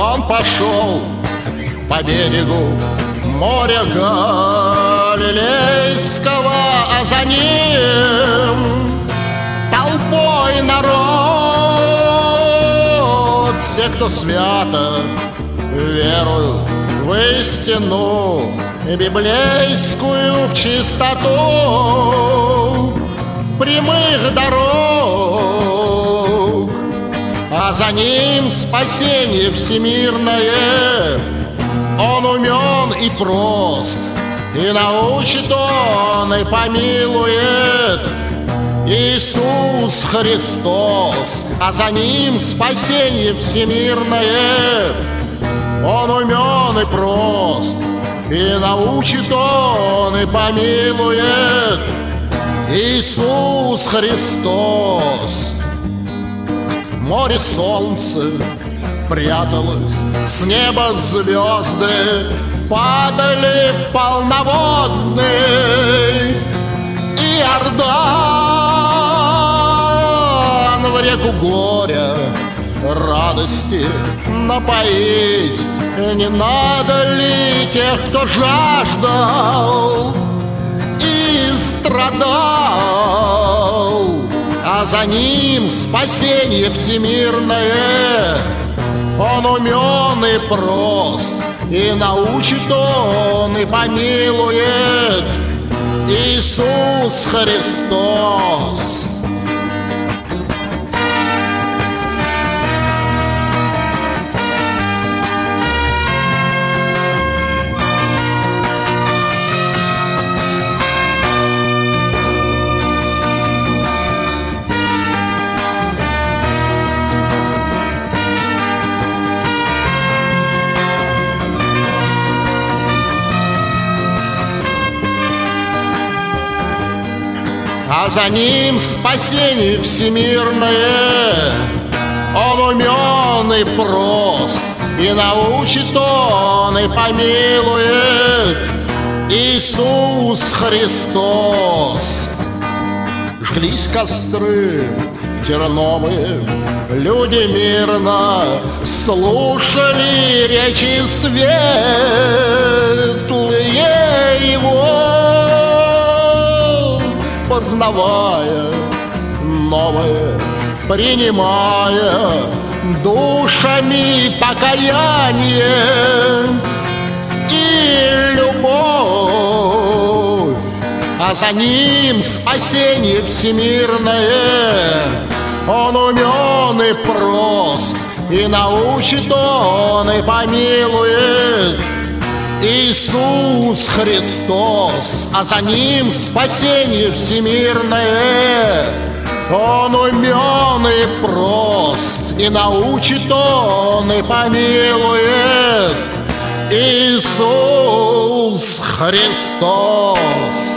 Он пошел по берегу моря Галилейского, а за ним толпой народ. Все, кто свято веруют в истину библейскую, в чистоту прямых дорог, а за ним спасение всемирное. Он умен и прост, и научит он, и помилует. Иисус Христос, а за ним спасение всемирное. Он умен и прост, и научит он, и помилует. Иисус Христос. Море солнце пряталось, с неба звезды падали в полноводный Иордан. В реку горя радости напоить не надо ли тех, кто жаждал и страдал, а за ним спасение всемирное. Он умен и прост, и научит он, и помилует. Иисус Христос. А за ним спасение всемирное. Он умен и прост, и научит он, и помилует. Иисус Христос. Жглись костры терновые, люди мирно слушали речи светлые его, познавая новое, принимая душами покаяние и любовь, а за ним спасение всемирное. Он умен и прост, и научит он, и помилует. Иисус Христос, а за ним спасение всемирное. Он умен и прост, и научит он, и помилует. Иисус Христос.